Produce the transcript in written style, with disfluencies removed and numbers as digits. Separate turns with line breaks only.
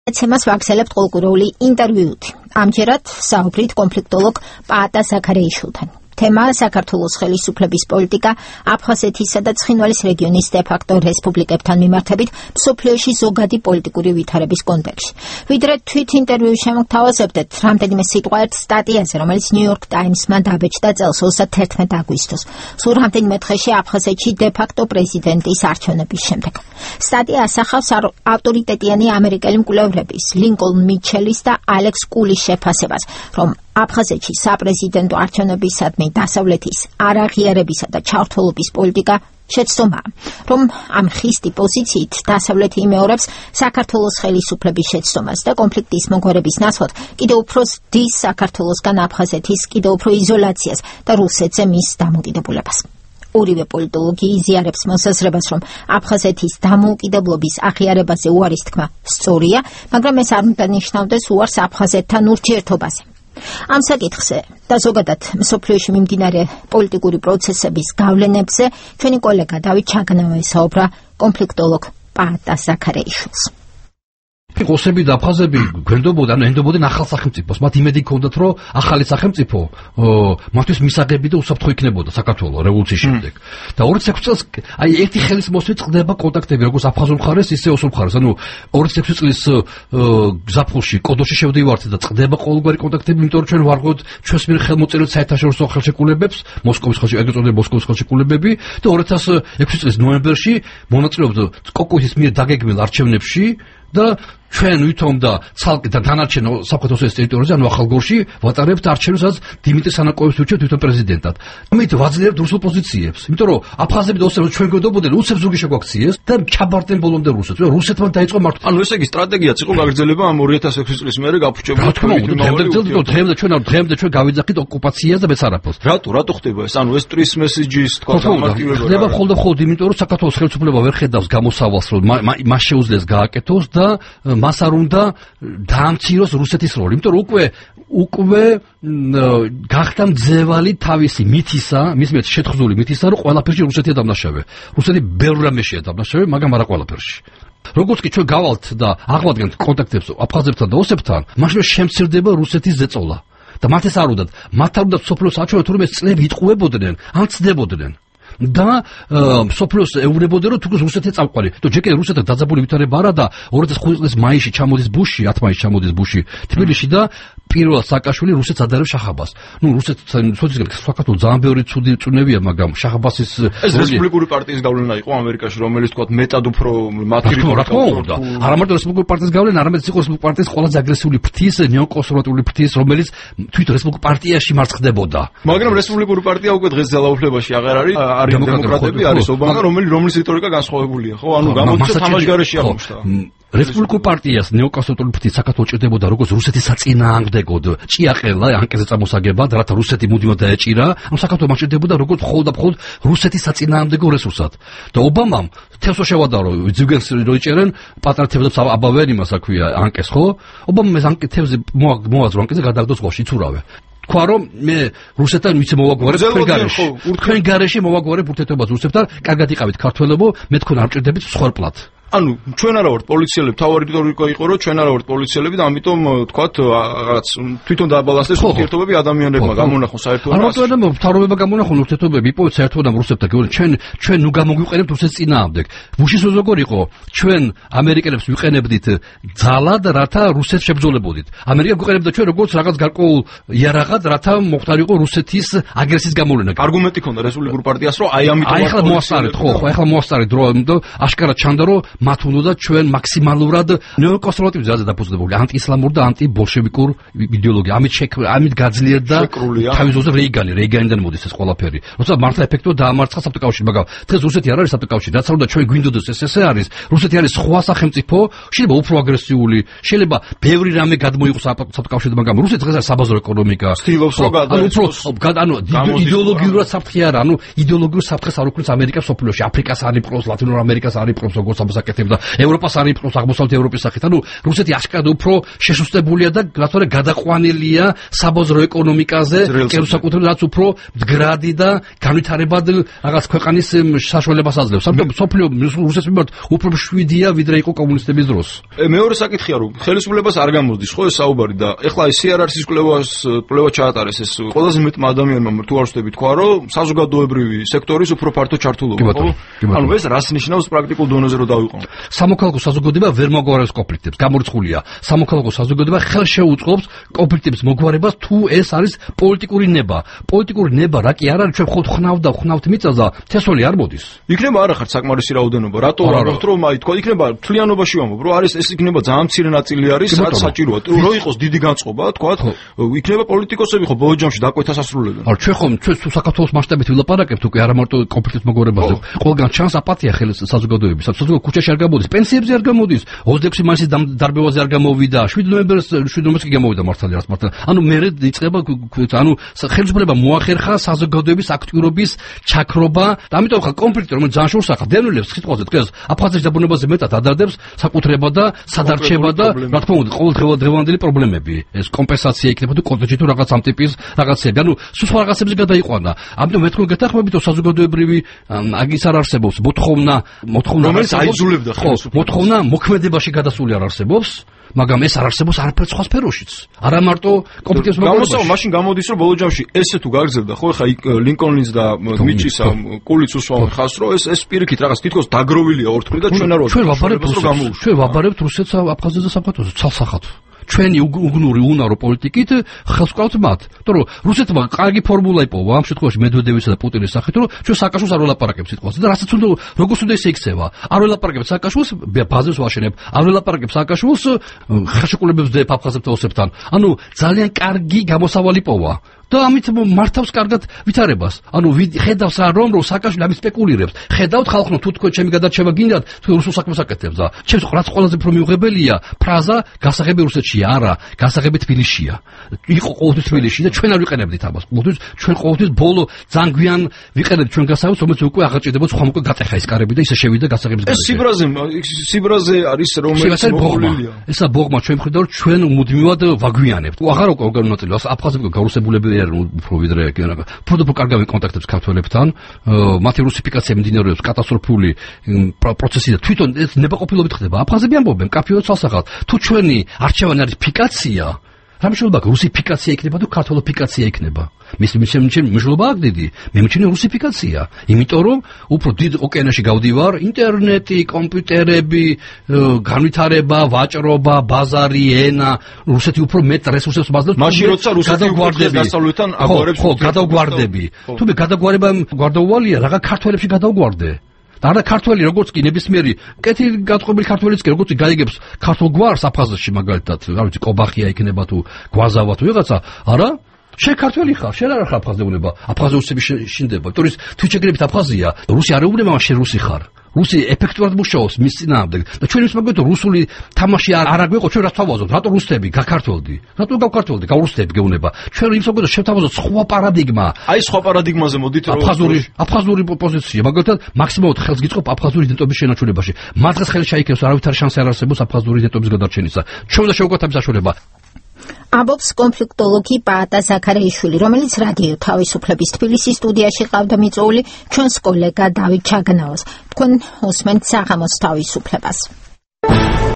ცემას ვაგზალებთ ყოველკვირეული ინტერვიუთი. ამჯერად საუბრით კონფლიქტოლოგ პაატა ზაქარეიშვილთან. თემა საქართველოს ხელისუფლების პოლიტიკა აფხაზეთისა და ცხინვალის რეგიონის დე-ფაქტო რესპუბლიკებთან მიმართებით მსოფლიოში ზოგადი პოლიტიკური ვითარების კონტექსტში. ვიდრე თვით ინტერვიუ შემოგთავაზებდეთ რამდენიმე სიტყვა ერთ სტატიაზე, რომელიც ნიუ-იორკ ტაიმსმა დაბეჭდა წელს 31 აგვისტოს, სულ რამდენიმე დღეში აფხაზეთში დე-ფაქტო პრეზიდენტის არჩევნების შემდეგ. სტატია ასახავს ავტორიტეტიანი ამერიკელი მკვლევრების, ლინკოლნ მიჩელის და ალექს კულის შეფასებას, რომ აფხაზეთში საპრეზიდენტო არჩევნებისადმი დასავლეთის არაღიარებისა და ჩართულობის პოლიტიკა შეცდომაა, რომ ამ ხისტი პოზიციით დასავლეთი იმეორებს საქართველოს ხელისუფლების შეცდომას და კონფლიქტის მოგვარების ნაცვლად კიდევ უფრო ზრდის საქართველოსგან აფხაზეთის კიდევ უფრო იზოლაციას და რუსეთზე მის დამოკიდებულებას. ორივე პოლიტოლოგი იზიარებს მოსაზრებას, რომ აფხაზეთის დამოუკიდებლობის აღიარებაზე უარის თქმა სწორია, მაგრამ ეს არ უნდა ნიშნავდეს უარს აფხაზეთთან ურთიერთობაზე. ამ საკითხზე და ზოგადად მსოფლიოში მიმდინარე პოლიტიკური პროცესების გავლენებზე ჩვენი კოლეგა დავით ჩაგნავა ესაუბრა კონფლიქტოლოგ პაატა ზაქარეიშვილს.
რუსები და აფხაზები გვერდებოდნენ, ენდობოდნენ ახალ სახელმწიფოს. მათ იმედი ჰქონდათ, რომ ახალი სახელმწიფო მათთვის მისაღები და უსაფრთხო იქნებოდა საქართველოს რევოლუციის შემდეგ. და 26 წელს აი ერთი ხელის მოსვლით წყდება კონტაქტები, როგორც აფხაზურ მხარეს, ისე ოსურ მხარეს. ანუ 26 წლის ზაფხულში კოდოში შევდივართ და წყდება ყოველგვარი კონტაქტები, იმიტომ რომ ჩვენ ვარღვევთ ჩვენს მიერ ხელმოწერილ საერთაშორისო ხელშეკრულებებს, მოსკოვის ხელშეკრულებები და 2006 წლის ნოემბერში მონაწილეობთ კოკოისის მიერ დაგეგმილ არჩევნებში და ჩვენ ვითომ და ცალკე და დანარჩენ საქართველოს ტერიტორიაზე, ანუ ახალგორში ვატარებთ არჩევნებს, სადაც დიმიტრი სანაკოევს უჩვენთ თვითონ პრეზიდენტად. ამით ვაძლიერებთ რუსულ პოზიციებს, იმიტომ რომ აფხაზები და ოსები ჩვენ გვედობოდნენ, უსებს ზოგი შეგვაქციეს და ჩაბარდნენ ბოლომდე რუსეთს. რუსეთმა დაიწყო მართვა.
ანუ ესე იგი სტრატეგიაც იყო გაგრძელება ამ 2006 წლის მერე გაფუჭებული.
დღემდე ჩვენ გავიძახით ოკუპაციას და მეცარაფოს.
რატო ხდება ეს? ანუ ეს ტრის მესიჯის თქვა
გამარტივება. ხდება მხოლოდ იმიტომ რომ საქართველოს ხელისუფლება ვერ ხედავს გამოსავალს, რომ მას შეუძლეს გააკეთოს და მას არ უნდა დაამციროს რუსეთის როლი. იმიტომ რომ უკვე გახდა მძევალი თავისი მითისა, მის მეც შეთხზული მითისა, რომ ყველაფერში რუსეთია დამნაშავე. რუსეთი ბევრ რამეშია დამნაშავე, მაგრამ არა ყველაფერში. როგორც კი ჩვენ გავალთ და აღვადგენთ კონტაქტებს აფხაზებთან და ოსებთან, მაშინ შემცირდება რუსეთის ზეწოლა. და მათ ეს არ უნდათ. მათ არ უნდათ სოფლიოს აჩვენოთ, რომ ეს წლები იტყუებოდნენ, ან ცდებოდნენ. და სოფლიოს ეუბნებოდნენ, რომ თუკოს რუსეთი წავყვარი. ჯერ კიდევ რუსეთთან დაძაბული ვითარება არა და 2005 წლის მაისში ჩამოდის ბუში, 10 მაისში ჩამოდის ბუში თბილისში და პირველად სააკაშვილი რუსეთს ადარებს შახაბას. საქართველოს ძალიან ბევრი ცუდი წუნებია, მაგრამ შახაბასის
ეს რესპუბლიკური პარტიის გავლენა იყო ამერიკაში, რომელიც თქვა მეტად უფრო მათი
რა თქმა უნდა. არა მარტო რესპუბლიკური პარტიის გავლენა, არამედ იყო რესპუბლიკური პარტიის ყველაზე აგრესიული ფრთის, ნეოკონსერვატიული ფრთის, რომელიც თვითონ რესპუბლიკურ პარტიაში მარცხდებოდა.
მაგრამ რესპუბლიკური პარტია უკვე დღეს ძალაუფლებაში აღარ არის, არის დემოკრატები, არის ობამა, რომლის რიტორიკა განსხვავებულია, ხო? ანუ გამოდის თამაშგარეში აღმოჩნდა.
რესპუბლიკურ პარტიას ნეოკონსერვატიული ფრთის საქართველოს ჭირდებოდა როგორც რუსეთის საწინააღმდეგოდ ჭიაყელა ანკეზე წამოსაგებად, რათა რუსეთი მუდმივად დაეჭირა, ამ საქართველოს მაჭირდებოდა როგორც მხოლოდ რუსეთის საწინააღმდეგო რესურსად. და ობამამ თევზო შევადარო, ზუგენს რო იჭერენ, პატარა თევზებს აბავენ იმას აქვია ანკეს, ხო? ობამამ ეს ანკე თევზი მოაზრო ანკეზე გადაგდო ზღვაში, იცურავე. თქვა რომ მე რუსეთთან ვიცი მოვაგვარებ თქვენ გარეშე მოვაგვარებ ურთიერთობას რუსეთთან, კარგად იყავით ქართველებო, მე თქვენ არ ჭირდებით სხვერპლად.
ანუ ჩვენ არა ვართ პოლიციელები, თავარი რიტორიკა იყო, რომ ჩვენ არა ვართ პოლიციელები და ამიტომ თქვათ რაღაც თვითონ დააბალანსდეს ურთიერთობები ადამიანებმა გამონახონ საერთოდ.
არა მარტო მთავრობებმა გამონახონ ურთიერთობები, იპოვეთ საერთოდ ამ რუსეთთან. ჩვენ ნუ გამოგვიყენებთ რუსეთის წინააღმდეგ. ბუშის როგორ იყო? ჩვენ ამერიკელებს ვიყენებდით ძალად, რათა რუსეთს შებრძოლებოდით. ამერიკა გვიყენებდა ჩვენ როგორც რაღაც გარკვეულ იარაღად, რათა მოხდარიყო რუსეთის აგრესიის გამოვლენა.
არგუმენტი ქონდა რესპუბლიკურ პარტიას, რომ აი ამიტომ
ახლა მოასწარეთ, ხო, ახლა მოასწარეთ რომ აშკარად ჩანდა რომ მათ უნდა ჩვენ მაქსიმალურად ნეოკონსერვატივი ძალზე დაფუძნებული ანტიისლამური და ანტიბოლშევიკურ იდეოლოგია. ამით გაძლიერდა თავის ძოზე რეიგანიდან მოდის ეს ყველაფერი. როცა მართლა ეფექტურად დაამარცხა საბჭოთა კავშირი, მაგრამ დღეს რუსეთი არ არის საბჭოთა კავშირი. რაც არ უნდა ჩვენ გვინდოდეს ეს არის. რუსეთი არის სხვა სახელმწიფო, შეიძლება უფრო აგრესიული, შეიძლება ბევრი რამე გადმოიღოს საბჭოთა კავშირიდან, მაგრამ რუსეთი დღეს არის საბაზრო ეკონომიკა.
ცდილობს რომ
იდეოლოგიურად საფრთხე არა, იდეოლოგიურ საფრთხეს არ უქმნის ამერიკა სოფლიოში, აფრიკას არ იპყრობს, ლათინურ ამერიკას არ იპყრობს, როგორც საბაზრო აკეთებდა ევროპას არ იფროს აღმოსავლეთ ევროპის სახით. ანუ რუსეთი აშკარად უფრო შესუსტებულია და რატომ გადაყვანილია საბაზრო ეკონომიკაზე, კერძოსაკუთრებით რაც უფრო მდგრადი და განვითარებად რაღაც ქვეყანის საშუალებას აძლევს. ამიტომ სოფლიო რუსეთის მიმართ უფრო მშვიდია ვიდრე იყო კომუნისტების დროს.
მეორე საკითხია რომ ხელისუფლებას არ გამოდის ხო ეს საუბარი და ეხლა ეს CRR-ის კვლევა ჩაატარეს ეს ყველაზე მეტმა ადამიანმა თუ არ ვსწრებით თქვა რომ საზოგადოებრივი სექტორის უფრო ფართო ჩართულობა ხო? ანუ ეს რას ნიშნავს პრაქტიკულ დონეზე რომ დავიყვანოთ?
სამოქალაქო საზოგადოება ვერ მოგვარებს კონფლიქტებს, გამორიცხულია. სამოქალაქო საზოგადოება ხელშეუწყობს კონფლიქტების მოგვარებას თუ ეს არის პოლიტიკური ნება. პოლიტიკური ნება რა კი არ არის, ჩვენ ხოთ ვნავთ მიწას და თესველი არ მოდის.
იქნება არა ხარ საკმარისი რაოდენობა. რატო ვამბობთ რომ აი თქვა იქნება თლიანობაში ვამბობ რომ არის ეს იქნება ძალიან მცირე ნაწილი არის რაც საჭიროა. რომ იყოს დიდი განწყობა თქვა იქნება პოლიტიკოსები ხო ბოლო ჯამში დაკვეთას ასრულებენ.
არ ჩვენ თუ საქართველოს მასშტაბით ვილაპარაკებთ უკვე არა მარტო კონფლიქტის მოგვარებაზე. ყველგან ჩანს აპათია საზოგადოების. საზოგადოება ქუჩაში არ გამოდის, პენსიებზე არ გამოდის, 26 მაისის დარბევაზე არ გამოვიდა, 7 ნოემბერს კი გამოვიდა მართალია რაც მართალია. ანუ მე იწყება ანუ ხელისუფლება მოახერხა საზოგადოების აქტიურობის ჩაქრობა და ამიტომ ხა კონფლიქტი რომელიც ძალიან შორს ახლა დევნილებს სიტყვაზე დღეს აფხაზეთის დაბუნებაზე მეტად ადარდებს საკუთრება და სადარჩება და რა თქმა უნდა ყოველ დღევანდელი პრობლემები ეს კომპენსაცია იქნება თუ კონკრეტი თუ რაღაც ამ ტიპის რაღაცები ანუ სხვა რაღაცებზე გადაიყვანა. ამიტომ მე თქვენ გეთანხმებით რომ საზოგადოებრივი აგის არ არსებობს მოთხოვნა
რომელიც აიძულებდა ხელისუფლებას
მოთხოვნა მოქმედებაში გადასული არ არსებობს. მაგრამ ეს არ არსებობს არაფერ სხვა სფეროშიც. არა მარტო კონფლიქტის მოგვარებაში.
მაშინ გამოდის რომ ბოლო ჯამში ესე თუ გაგრძელდა ხო ხა ლინკოლნის და მიჩის კულიც უსვამო ხას რომ ეს პირიქით რაღაც თითქოს დაგროვილია ორ თვლი და ჩვენ არ
ჩვენ ვაბარებთ რუსეთს აფხაზეთს და საქართველოს ცალსახად. ჩვენი უგნური უნარო პოლიტიკით ხელს ვკლავთ მათ. იმიტომ რომ რუსეთმა კარგი ფორმულა იპოვა ამ შემთხვევაში მედვედევისა და პუტინის სახით რომ ჩვენ საკაშუს არ ველაპარაკებთ სიტყვაზე და რასაც უნდა როგორც უნდა ისე იქცევა. არ ველაპარაკებთ საკაშუს ბაზებს ვაშენებ. არ ველაპარაკებთ საკაშუს ხელშეკრულებებს დებ აფხაზებთან ოსებთან. ანუ ძალიან კარგი გამოსავალი იპოვა. და ამით მართავს კარგად ვითარებას. ანუ ხედავს რომ საკაშუს ამით სპეკულირებს. ხედავთ ხალხო თუ თქვენ ჩემი გადარჩევა გინდათ თუ რუსულ საქმეს აკეთებს და ჩემს რაც ყველაზე უფრო მიუღებელია ფრაზა გასაღები რუსეთში არა, გასაღები თბილისშია. იყო ყოველთვის თბილისში და ჩვენ არ ვიყენებდით ამას. ყოველთვის ჩვენ ყოველთვის ბოლო ძალიან ვიყენებთ ჩვენ გასაღებს, რომელიც უკვე აღაჭირდება ხომ უკვე გატეხა ის კარები და ისე შევიდა გასაღების გარშემო.
ეს სიბრაზე არის რომელიც მოხულია.
ესა ბოღმა ჩვენ მხედავთ ჩვენ მუდმივად ვაგვიანებთ. აღარ უკანონმდებლობა აფხაზები გაურსებულები უფრო ვიდრე უფრო კარგავი კონტაქტებს ქართველებთან მათი რუსიფიკაცია მიმდინარეობს კატასტროფული პროცესი და თვითონ ეს ნებაყოფილობით ხდება აფხაზები ამბობენ კაფეო ცალსახად თუ ჩვენი არჩევანი არის ფიკაცია რა მნიშვნელობა აქვს რუსიფიკაცია იქნება თუ ქართულოფიკაცია იქნება მის მნიშვნელობა აქვს დიდი მე მჩნევ რუსიფიკაცია იმიტომ რომ უფრო დიდ ოკეანეში გავდივარ ინტერნეტი კომპიუტერები განვითარება ვაჭრობა ბაზარი ენა რუსეთი უფრო მეტ რესურსებს მაძლევს
მაშინ როცა რუსეთი დასავლეთთან აგვარებს
ხო გადავგვარდები თუ მე გადაგვარება გარდაუვალია რაღა ქართველებში გადავგვარდე და არა ქართველი როგორც კი ნებისმიერი კეთი გატყობილი ქართველიც კი როგორც გაიგებს ქართულ გვარს აფხაზეთში მაგალითად რა ვიცი კობახია იქნება თუ გვაზავა თუ ვიღაცა არა შენ ქართველი ხარ შენ არ ხარ აფხაზეულება აფხაზეულები შინდება იმიტომ რომ თუ შეგრებით აფხაზია რუსი არ ეუბნება შენ რუსი ხარ რუსი ეფექტურად მუშაობს მის წინააღმდეგ და ჩვენ ის მაგალითად რუსული თამაში არ აგვეყო ჩვენ რაც თავაზობთ რატო რუსები გაქართველდი რატო გავქართველდი გაურუსთები გეუბნება ჩვენ ის მაგალითად შევთავაზოთ სხვა პარადიგმა
აი სხვა პარადიგმაზე მოდით რომ
აფხაზური პოზიცია მაგალითად მაქსიმალურად ხელს გიწყობ აფხაზური იდენტობის შენარჩუნებაში მათ დღეს ხელი შეიკევს არავითარი შანსი არ არსებობს აფხაზური იდენტობის გადარჩენისა ჩვენ უნდა შევგვათ ამ საშუალება
ამბობს კონფლიქტოლოგი პაატა ზაქარეიშვილი, რომელიც რადიო თავისუფლების თბილისის სტუდიაში ყავდა მიწვეული ჩვენს კოლეგა დავით ჩაგნაოს. თქვენ უსმენთ საღამოს თავისუფლებას.